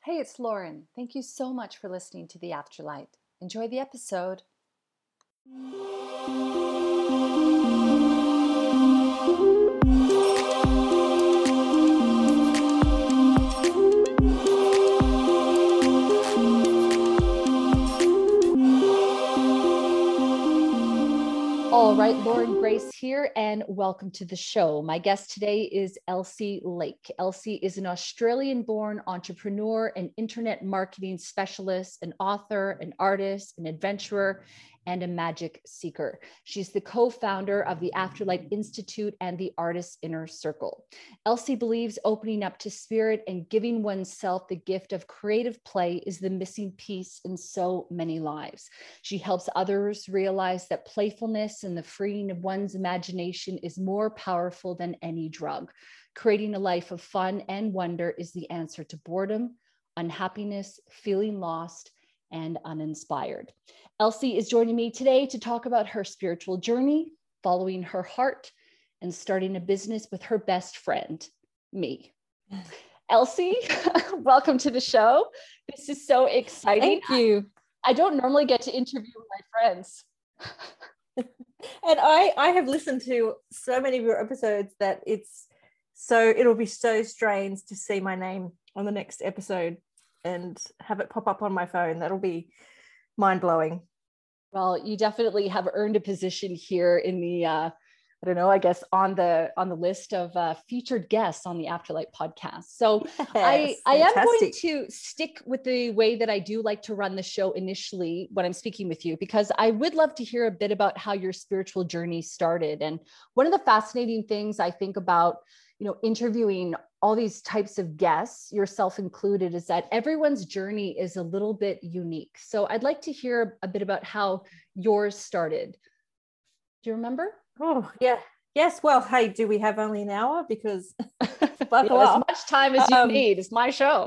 Hey, it's Lauren. Thank you so much for listening to The Afterlight. Enjoy the episode. All right, Lauren Grace here, and welcome to the show. My guest today is Elsie Lake. Elsie is an Australian-born entrepreneur, an internet marketing specialist, an author, an artist, an adventurer, and a magic seeker. She's the co-founder of the Afterlight Institute and the Artist's Inner Circle. Elsie believes opening up to spirit and giving oneself the gift of creative play is the missing piece in so many lives. She helps others realize that playfulness and the freeing of one's imagination is more powerful than any drug. Creating a life of fun and wonder is the answer to boredom, unhappiness, feeling lost, and uninspired. Elsie is joining me today to talk about her spiritual journey, following her heart, and starting a business with her best friend, me. Elsie, welcome to the show. This is so exciting. Thank you. I don't normally get to interview my friends. And I have listened to so many of your episodes that it'll be so strange to see my name on the next episode and have it pop up on my phone. That'll be mind-blowing. Well, you definitely have earned a position here in the I on the list of featured guests on the Afterlight podcast. So Yes, I am going to stick with the way that I do like to run the show initially when I'm speaking with you, because I would love to hear a bit about how your spiritual journey started. And one of the fascinating things I think about, interviewing all these types of guests, yourself included, is that everyone's journey is a little bit unique. So I'd like to hear a bit about how yours started. Do you remember? Oh, yeah. Yes. Well, hey, do we have only an hour? Because buckle up. As much time as you need. It's my show.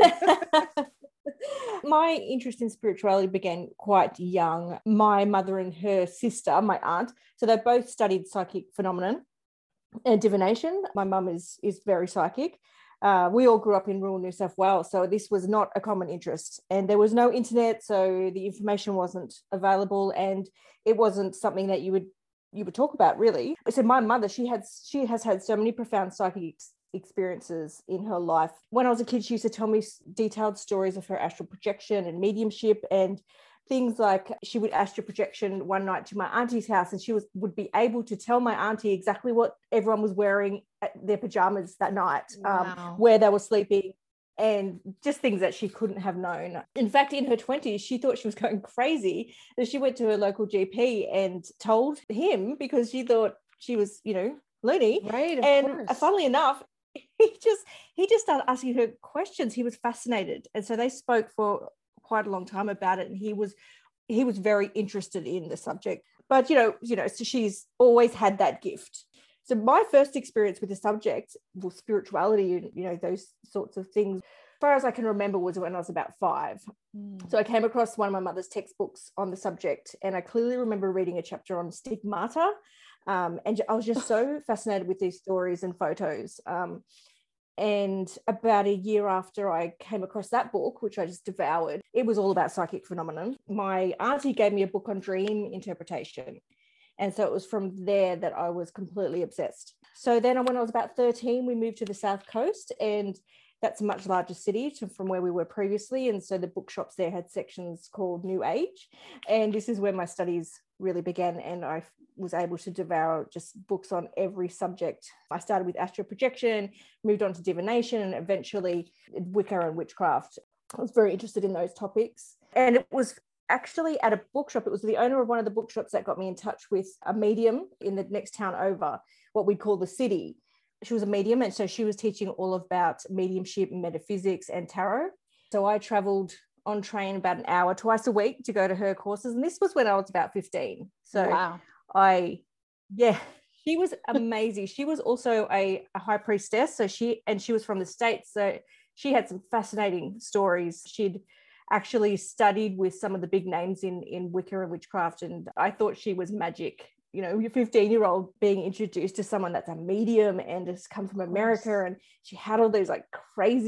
My interest in spirituality began quite young. My mother and her sister, my aunt, so they both studied psychic phenomenon and divination. My mum is very psychic. We all grew up in rural New South Wales, so this was not a common interest, and there was no internet, so the information wasn't available, and it wasn't something that you would talk about, really. So my mother, she has had so many profound psychic experiences in her life. When I was a kid, she used to tell me detailed stories of her astral projection and mediumship, and things like she would astral projection one night to my auntie's house, and she would be able to tell my auntie exactly what everyone was wearing at their pajamas that night. Wow. Where they were sleeping, and just things that she couldn't have known. In fact, in her 20s, she thought she was going crazy. So she went to her local GP and told him, because she thought she was, loony. Right, and course. Funnily enough, he just started asking her questions. He was fascinated. And so they spoke for quite a long time about it. And he was very interested in the subject. But, so she's always had that gift. So my first experience with the subject, well, spirituality and, those sorts of things, as far as I can remember, was when I was about 5. So I came across one of my mother's textbooks on the subject, and I clearly remember reading a chapter on stigmata. And I was just so fascinated with these stories and photos. And about a year after I came across that book, which I just devoured, it was all about psychic phenomenon. My auntie gave me a book on dream interpretation. And so it was from there that I was completely obsessed. So then when I was about 13, we moved to the South Coast, and that's a much larger city from where we were previously. And so the bookshops there had sections called New Age. And this is where my studies really began. And I was able to devour just books on every subject. I started with astral projection, moved on to divination, and eventually Wicca and witchcraft. I was very interested in those topics. And it was actually at a bookshop. It was the owner of one of the bookshops that got me in touch with a medium in the next town over, what we call the city. She was a medium, and so she was teaching all about mediumship, metaphysics, and tarot. So I traveled on train about an hour twice a week to go to her courses, and this was when I was about 15. So wow. She was amazing. She was also a high priestess, so she was from the States, so she had some fascinating stories. She'd actually studied with some of the big names in Wicca and witchcraft, and I thought she was magic. Your 15-year-old being introduced to someone that's a medium and has come from America, and she had all those like crazy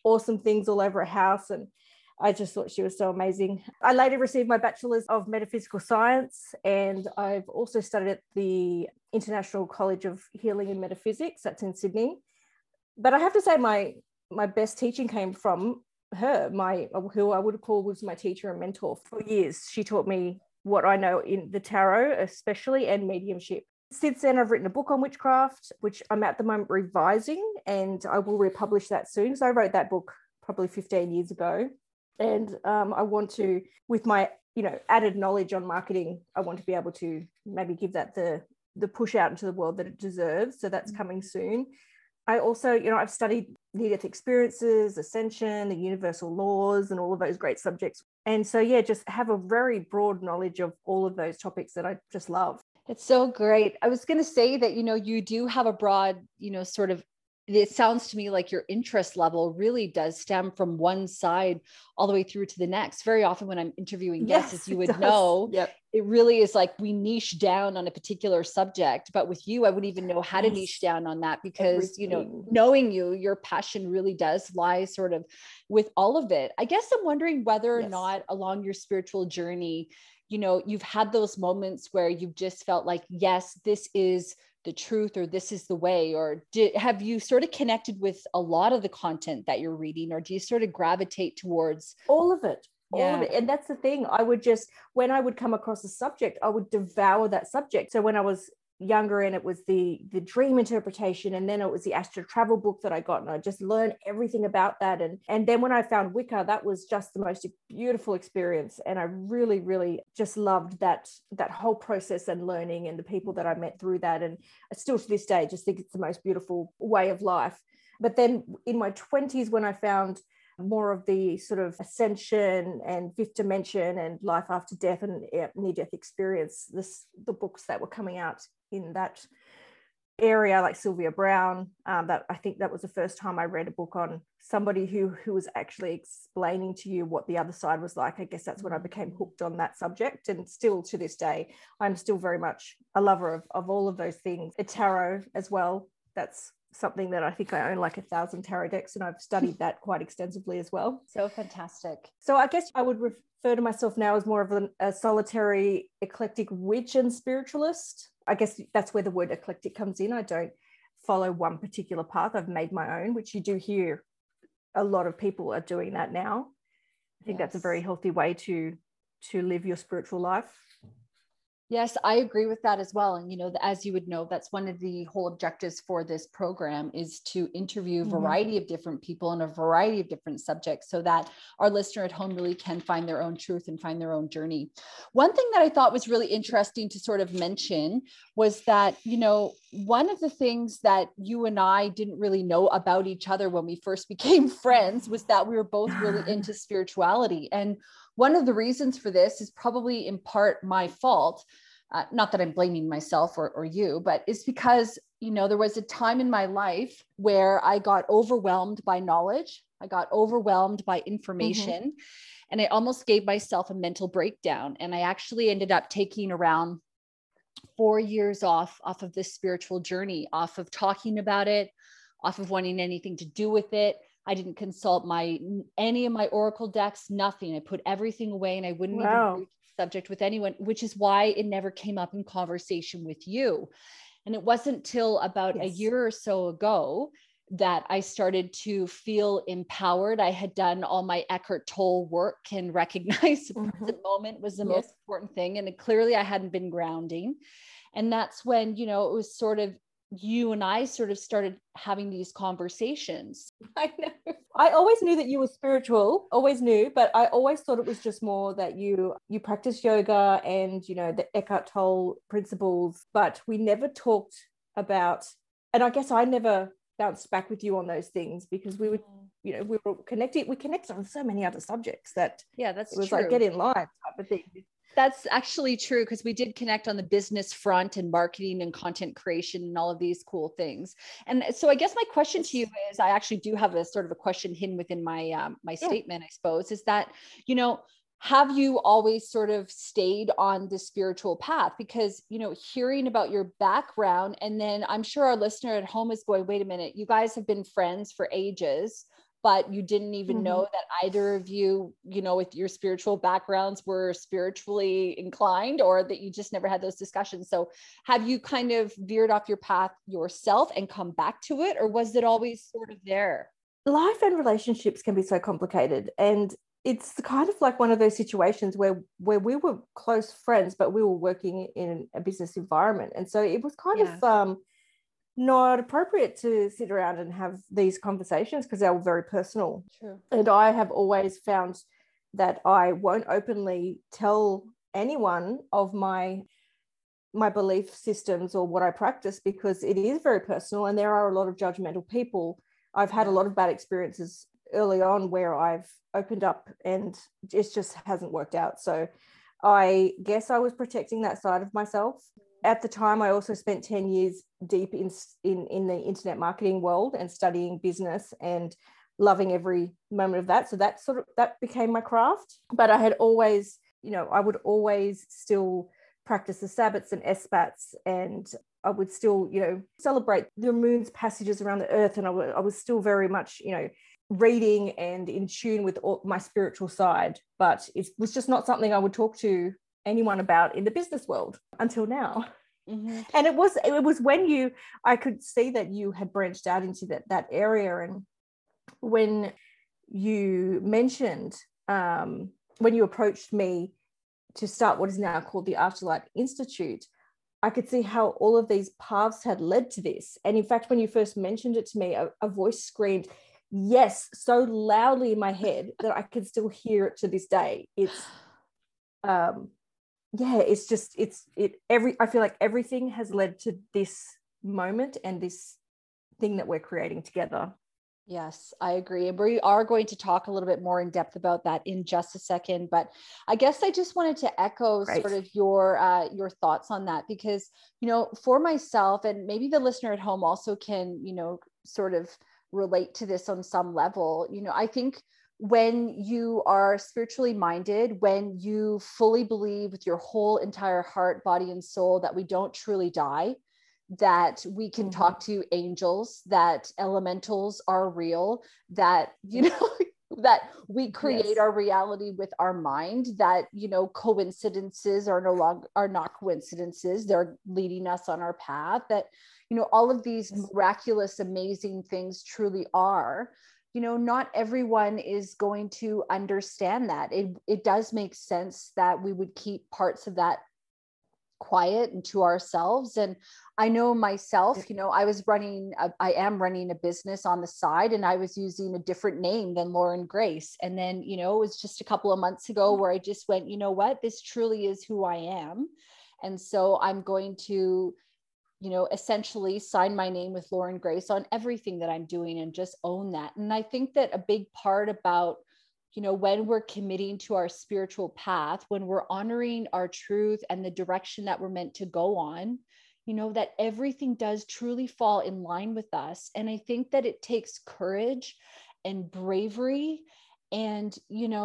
awesome things all over her house. And I just thought she was so amazing. I later received my Bachelor's of Metaphysical Science, and I've also studied at the International College of Healing and Metaphysics. That's in Sydney. But I have to say my best teaching came from her, who I would call was my teacher and mentor for years. She taught me what I know in the tarot, especially, and mediumship. Since then, I've written a book on witchcraft, which I'm at the moment revising, and I will republish that soon. So I wrote that book probably 15 years ago. And I want to, with my, added knowledge on marketing, I want to be able to maybe give that the push out into the world that it deserves. So that's coming soon. I also, I've studied near-death experiences, ascension, the universal laws, and all of those great subjects. And so, yeah, just have a very broad knowledge of all of those topics that I just love. It's so great. I was going to say that, you do have a broad, sort of, it sounds to me like your interest level really does stem from one side all the way through to the next. Very often when I'm interviewing guests, as you would know, yep. It really is like we niche down on a particular subject. But with you, I wouldn't even know how to niche down on that because, knowing you, your passion really does lie sort of with all of it. I guess I'm wondering whether or not along your spiritual journey, you've had those moments where you've just felt like, yes, this is the truth, or this is the way, or have you sort of connected with a lot of the content that you're reading, or do you sort of gravitate towards all of it? All of it. And that's the thing. When I would come across a subject, I would devour that subject. So when I was younger, and it was the dream interpretation, and then it was the astral travel book that I got, and I just learned everything about that. And then when I found Wicca, that was just the most beautiful experience, and I really, really just loved that whole process and learning, and the people that I met through that. And I still to this day just think it's the most beautiful way of life. But then in my 20s, when I found more of the sort of ascension and fifth dimension and life after death and near-death experience, the books that were coming out in that area, like Sylvia Brown, that I think that was the first time I read a book on somebody who was actually explaining to you what the other side was like. I guess that's when I became hooked on that subject, and still to this day I'm still very much a lover of all of those things. The tarot as well, that's something that I think I own like 1,000 tarot decks, and I've studied that quite extensively as well. So fantastic. So I guess I would refer to myself now as more of a solitary eclectic witch and spiritualist. I guess that's where the word eclectic comes in. I don't follow one particular path. I've made my own, which you do hear a lot of people are doing that now. I think that's a very healthy way to live your spiritual life. Yes, I agree with that as well. And, as you would know, that's one of the whole objectives for this program is to interview a variety of different people on a variety of different subjects so that our listener at home really can find their own truth and find their own journey. One thing that I thought was really interesting to sort of mention was that, one of the things that you and I didn't really know about each other when we first became friends was that we were both really into spirituality. And one of the reasons for this is probably in part my fault. Not that I'm blaming myself or you, but it's because, there was a time in my life where I got overwhelmed by knowledge. I got overwhelmed by information, and I almost gave myself a mental breakdown. And I actually ended up taking around 4 years off of this spiritual journey, off of talking about it, off of wanting anything to do with it. I didn't consult any of my oracle decks, nothing. I put everything away, and I wouldn't even broach the subject with anyone, which is why it never came up in conversation with you. And it wasn't till about a year or so ago that I started to feel empowered. I had done all my Eckhart Tolle work and recognized the present moment was the most important thing. And clearly I hadn't been grounding. And that's when, it was sort of you and I sort of started having these conversations. I know. I always knew that you were spiritual, always knew, but I always thought it was just more that you practice yoga and, the Eckhart Tolle principles, but we never talked about, and I guess I never bounced back with you on those things because we were, we were connected. We connected on so many other subjects that that's it was true. like get in line type of thing. That's actually true because we did connect on the business front and marketing and content creation and all of these cool things. And so I guess my question to you is, I actually do have a sort of a question hidden within my my statement, I suppose, is that, have you always sort of stayed on the spiritual path? Because, hearing about your background, and then I'm sure our listener at home is going, wait a minute, you guys have been friends for ages. but you didn't even know that either of you, with your spiritual backgrounds were spiritually inclined, or that you just never had those discussions. So have you kind of veered off your path yourself and come back to it, or was it always sort of there? Life and relationships can be so complicated, and it's kind of like one of those situations where we were close friends, but we were working in a business environment, and so it was kind of not appropriate to sit around and have these conversations because they were very personal. True. And I have always found that I won't openly tell anyone of my belief systems or what I practice, because it is very personal and there are a lot of judgmental people. I've had a lot of bad experiences early on where I've opened up and it just hasn't worked out. So I guess I was protecting that side of myself. At the time, I also spent 10 years deep in the internet marketing world and studying business and loving every moment of that. So that became my craft. But I had always, I would always still practice the Sabbats and Esbats, and I would still, celebrate the moon's passages around the earth. And I was still very much, reading and in tune with my spiritual side. But it was just not something I would talk to anyone about in the business world until now. And it was when I could see that you had branched out into that area. And when you mentioned, when you approached me to start what is now called the Afterlight Institute, I could see how all of these paths had led to this. And in fact, when you first mentioned it to me, a voice screamed, yes, so loudly in my head that I could still hear it to this day. It's, I feel like everything has led to this moment and this thing that we're creating together. Yes, I agree. And we are going to talk a little bit more in depth about that in just a second. But I guess I just wanted to echo sort of your thoughts on that, because, for myself, and maybe the listener at home also can, sort of relate to this on some level. I think when you are spiritually minded, when you fully believe with your whole entire heart, body, and soul that we don't truly die, that we can talk to angels, that elementals are real, that, that we create our reality with our mind, that, coincidences are not coincidences. They're leading us on our path, that, all of these miraculous, amazing things truly are. Not everyone is going to understand that. It does make sense that we would keep parts of that quiet and to ourselves. And I know myself, I am running a business on the side, and I was using a different name than Lauren Grace. And then, it was just a couple of months ago where I just went, you know what, this truly is who I am. And so I'm going to, essentially sign my name with Lauren Grace on everything that I'm doing and just own that. And I think that a big part about, when we're committing to our spiritual path, when we're honoring our truth and the direction that we're meant to go on, that everything does truly fall in line with us. And I think that it takes courage and bravery, and,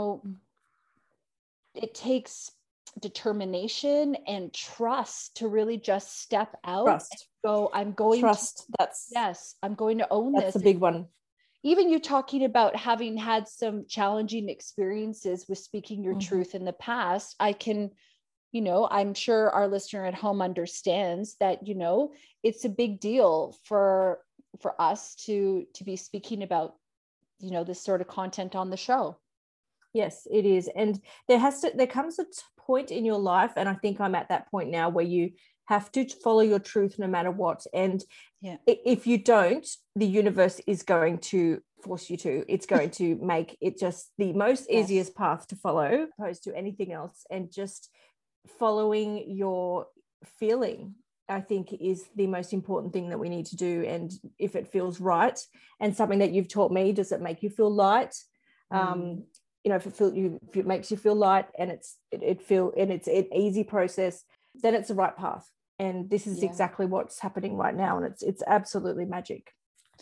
it takes determination and trust to really just step out and go, I'm going to own this. That's a big one. Even you talking about having had some challenging experiences with speaking your truth in the past, I can, I'm sure our listener at home understands that, it's a big deal for us to be speaking about, this sort of content on the show. Yes, it is. And there comes a point in your life, and I think I'm at that point now, where you have to follow your truth no matter what. And if you don't, the universe is going to force you to. It's going to make it just the most easiest path to follow, opposed to anything else. And just following your feeling, I think, is the most important thing that we need to do. And if it feels right, and something that you've taught me, does it make you feel light? If it makes you feel light, and it's an easy process, then it's the right path. And this is exactly what's happening right now, and it's absolutely magic.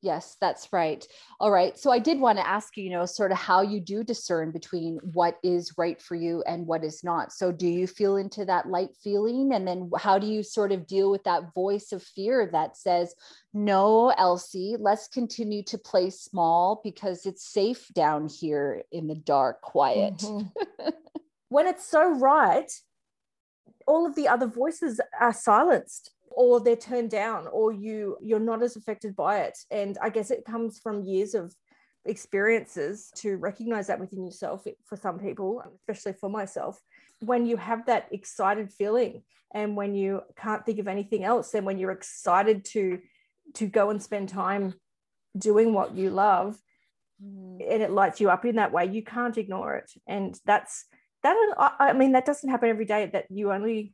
Yes, that's right. All right. So I did want to ask you, sort of how you do discern between what is right for you and what is not. So do you feel into that light feeling? And then how do you sort of deal with that voice of fear that says, no, Elsie, let's continue to play small because it's safe down here in the dark, quiet. Mm-hmm. When it's so right, all of the other voices are silenced, or they're turned down, or you're not as affected by it. And I guess it comes from years of experiences to recognize that within yourself. For some people, especially for myself, when you have that excited feeling and when you can't think of anything else, then when you're excited to go and spend time doing what you love, and it lights you up in that way, you can't ignore it. And that doesn't happen every day. That you only,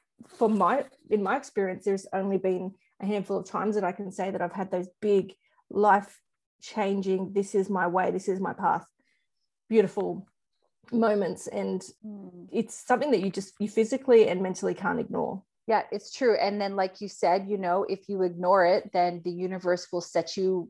in my experience, there's only been a handful of times that I can say that I've had those big life changing, this is my way, this is my path, beautiful moments. And it's something that you physically and mentally can't ignore. Yeah, it's true. And then, like you said, if you ignore it, then the universe will set you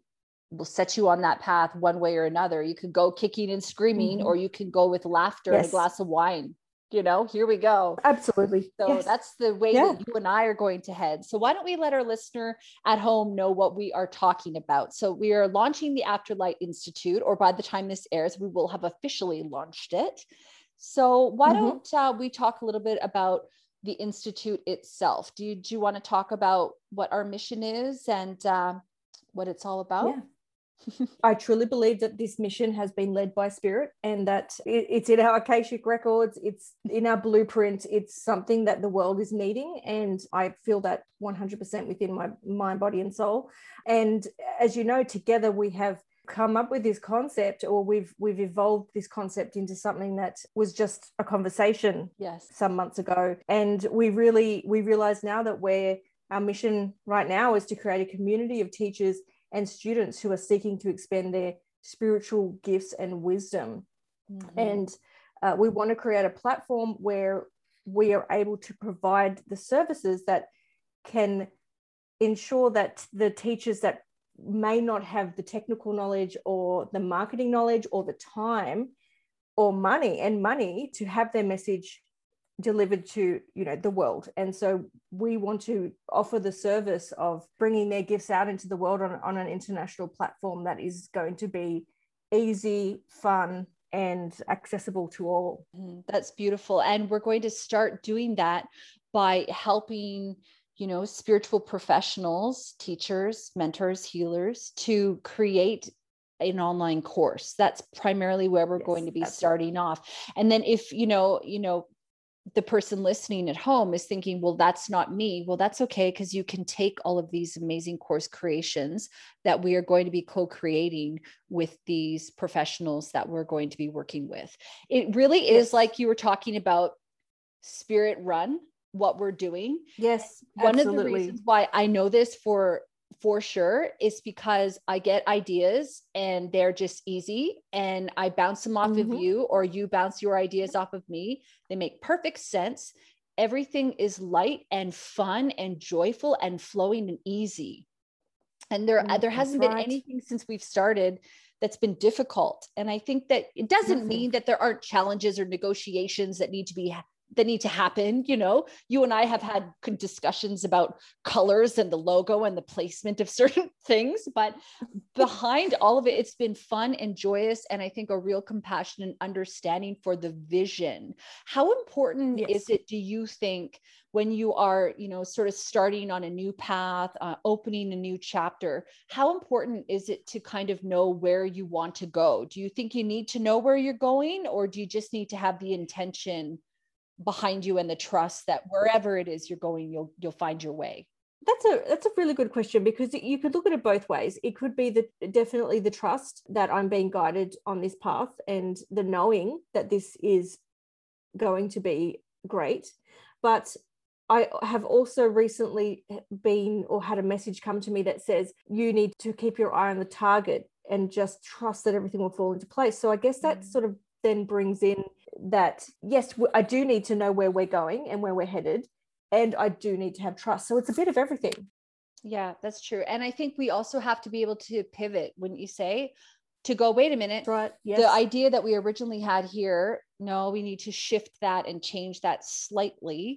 on that path one way or another. You could go kicking and screaming, or you can go with laughter and a glass of wine. Here we go. Absolutely. So that's the way that you and I are going to head. So why don't we let our listener at home know what we are talking about? So we are launching the Afterlight Institute, or by the time this airs, we will have officially launched it. So why don't we talk a little bit about the Institute itself? Do you want to talk about what our mission is and what it's all about? Yeah. I truly believe that this mission has been led by Spirit, and that it's in our Akashic records, it's in our blueprint, it's something that the world is needing, and I feel that 100% within my mind, body and soul. And as you know, together we have come up with this concept, or we've evolved this concept into something that was just a conversation some months ago. And we realize now that our mission right now is to create a community of teachers and students who are seeking to expand their spiritual gifts and wisdom. And we want to create a platform where we are able to provide the services that can ensure that the teachers that may not have the technical knowledge or the marketing knowledge or the time or money to have their message delivered to the world. And so we want to offer the service of bringing their gifts out into the world on an international platform that is going to be easy, fun, and accessible to all. That's beautiful. And we're going to start doing that by helping spiritual professionals, teachers, mentors, healers, to create an online course. That's primarily where we're going to be starting off. And then if the person listening at home is thinking, well, that's not me. Well, that's okay, because you can take all of these amazing course creations that we are going to be co-creating with these professionals that we're going to be working with. It really is like you were talking about, Spirit run what we're doing. Yes, one of the reasons why I know this for sure is because I get ideas and they're just easy, and I bounce them off of you, or you bounce your ideas off of me. They make perfect sense. Everything is light and fun and joyful and flowing and easy. And there hasn't been anything since we've started that's been difficult. And I think that it doesn't mean that there aren't challenges or negotiations that need to happen. You and I have had discussions about colors and the logo and the placement of certain things, but behind all of it, it's been fun and joyous. And I think a real compassion and understanding for the vision. How important is it, do you think, when you are, sort of starting on a new path, opening a new chapter, how important is it to kind of know where you want to go? Do you think you need to know where you're going, or do you just need to have the intention behind you and the trust that wherever it is you're going, you'll find your way? That's a really good question, because you could look at it both ways. It could be definitely the trust that I'm being guided on this path, and the knowing that this is going to be great. But I have also recently had a message come to me that says you need to keep your eye on the target and just trust that everything will fall into place. So I guess that sort of then brings in that, yes, I do need to know where we're going and where we're headed, and I do need to have trust. So it's a bit of everything. Yeah, that's true. And I think we also have to be able to pivot, wouldn't you say? To go, wait a minute. That's right. Yes. The idea that we originally had here, no, we need to shift that and change that slightly.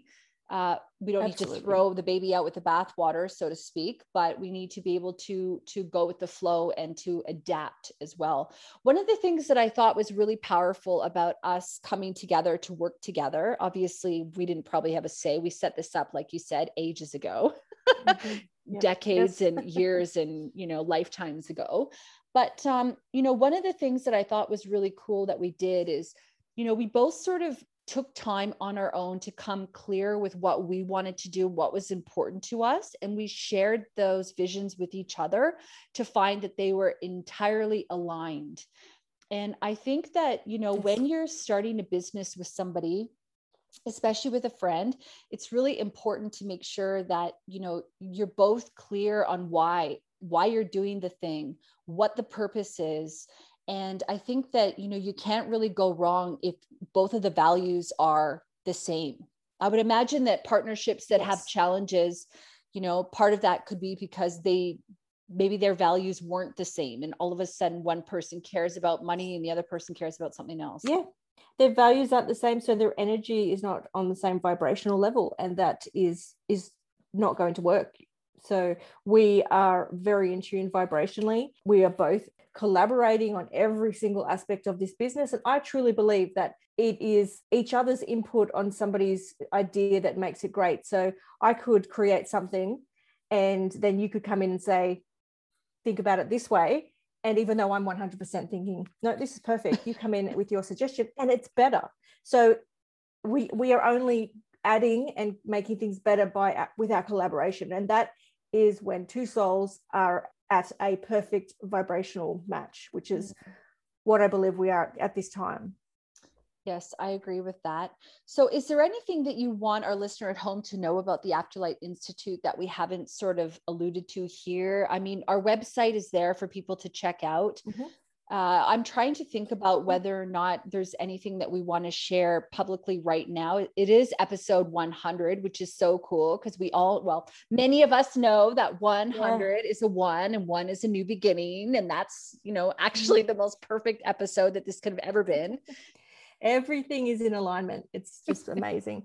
We don't need to throw the baby out with the bathwater, so to speak, but we need to be able to go with the flow and to adapt as well. One of the things that I thought was really powerful about us coming together to work together, obviously we didn't probably have a say. We set this up, like you said, ages ago. Mm-hmm. Yep. Decades and years and, lifetimes ago. But, one of the things that I thought was really cool that we did is, we both sort of took time on our own to come clear with what we wanted to do, what was important to us. And we shared those visions with each other to find that they were entirely aligned. And I think that, when you're starting a business with somebody, especially with a friend, it's really important to make sure that, you're both clear on why you're doing the thing, what the purpose is. And I think that, you can't really go wrong if both of the values are the same. I would imagine that partnerships that have challenges, part of that could be because maybe their values weren't the same. And all of a sudden one person cares about money and the other person cares about something else. Yeah. Their values aren't the same. So their energy is not on the same vibrational level. And that is not going to work. So we are very in tune vibrationally. We are both collaborating on every single aspect of this business. And I truly believe that it is each other's input on somebody's idea that makes it great. So I could create something and then you could come in and say, think about it this way. And even though I'm 100% thinking, no, this is perfect, you come in with your suggestion and it's better. So we are only adding and making things better with our collaboration. And that is when two souls are at a perfect vibrational match, which is what I believe we are at this time. Yes, I agree with that. So is there anything that you want our listener at home to know about the Afterlight Institute that we haven't sort of alluded to here? I mean, our website is there for people to check out. Mm-hmm. I'm trying to think about whether or not there's anything that we want to share publicly right now. It is episode 100, which is so cool because many of us know that 100 is a one and one is a new beginning. And that's, actually the most perfect episode that this could have ever been. Everything is in alignment. It's just amazing.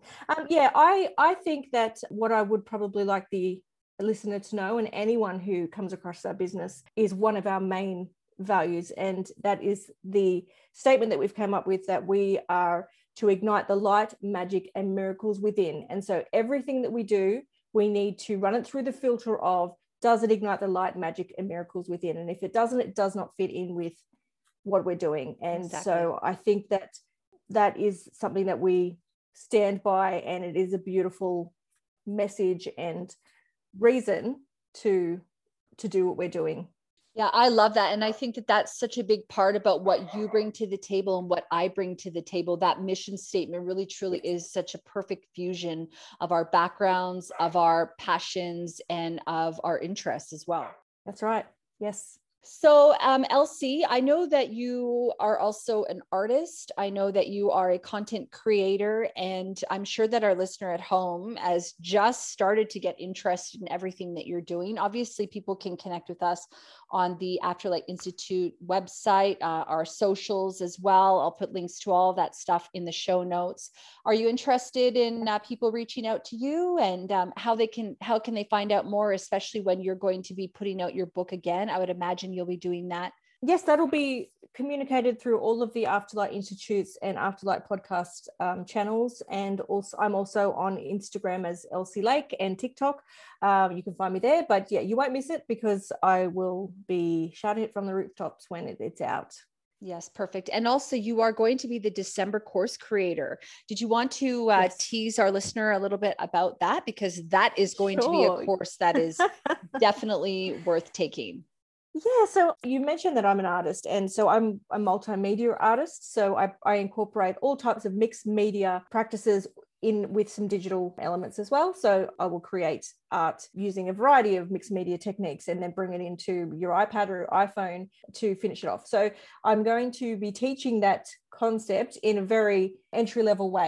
I think that what I would probably like the listener to know, and anyone who comes across our business, is one of our main values. And that is the statement that we've come up with, that we are to ignite the light, magic, and miracles within. And so everything that we do, we need to run it through the filter of, does it ignite the light, magic, and miracles within? And if it doesn't, it does not fit in with what we're doing. And so I think that is something that we stand by, and it is a beautiful message and reason to do what we're doing. Yeah, I love that. And I think that that's such a big part about what you bring to the table and what I bring to the table. That mission statement really, truly is such a perfect fusion of our backgrounds, of our passions, and of our interests as well. That's right. Yes. So, Elsie, I know that you are also an artist. I know that you are a content creator, and I'm sure that our listener at home has just started to get interested in everything that you're doing. Obviously, people can connect with us on the Afterlight Institute website, our socials as well. I'll put links to all of that stuff in the show notes. Are you interested in people reaching out to you, and how can they find out more, especially when you're going to be putting out your book again? I would imagine you'll be doing that. Yes, that'll be communicated through all of the Afterlight Institutes and Afterlight podcast channels. And also, I'm also on Instagram as Elsie Lake, and TikTok. You can find me there, but yeah, you won't miss it because I will be shouting it from the rooftops when it's out. Yes, perfect. And also, you are going to be the December course creator. Did you want to tease our listener a little bit about that? Because that is going to be a course that is definitely worth taking. Yeah, so you mentioned that I'm an artist, and so I'm a multimedia artist. So I incorporate all types of mixed media practices in with some digital elements as well. So I will create art using a variety of mixed media techniques and then bring it into your iPad or iPhone to finish it off. So I'm going to be teaching that concept in a very entry-level way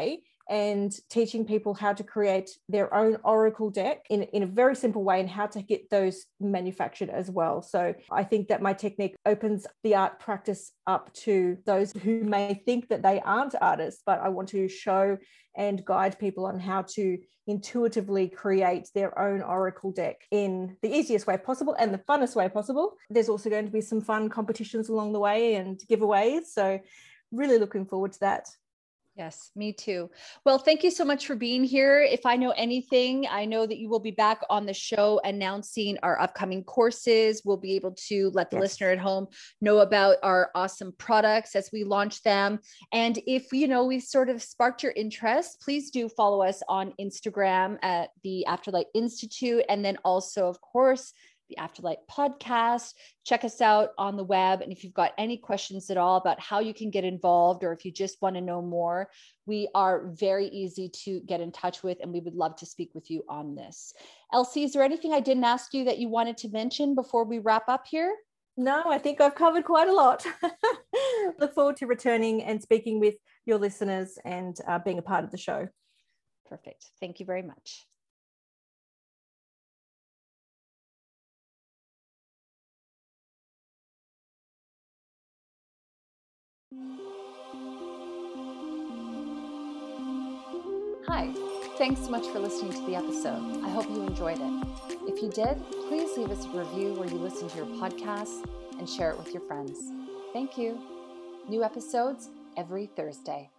and teaching people how to create their own oracle deck in a very simple way, and how to get those manufactured as well. So I think that my technique opens the art practice up to those who may think that they aren't artists, but I want to show and guide people on how to intuitively create their own oracle deck in the easiest way possible and the funnest way possible. There's also going to be some fun competitions along the way and giveaways. So really looking forward to that. Yes, me too. Well, thank you so much for being here. If I know anything, I know that you will be back on the show announcing our upcoming courses. We'll be able to let the listener at home know about our awesome products as we launch them. And if, we sort of sparked your interest, please do follow us on Instagram at the Afterlight Institute. And then also, of course, the Afterlight podcast. Check us out on the web. And if you've got any questions at all about how you can get involved, or if you just want to know more, we are very easy to get in touch with, and we would love to speak with you on this. Elsie, is there anything I didn't ask you that you wanted to mention before we wrap up here? No, I think I've covered quite a lot. Look forward to returning and speaking with your listeners and being a part of the show. Perfect. Thank you very much. Hi, thanks so much for listening to the episode. I hope you enjoyed it. If you did, please leave us a review where you listen to your podcasts and share it with your friends. Thank you. New episodes every Thursday.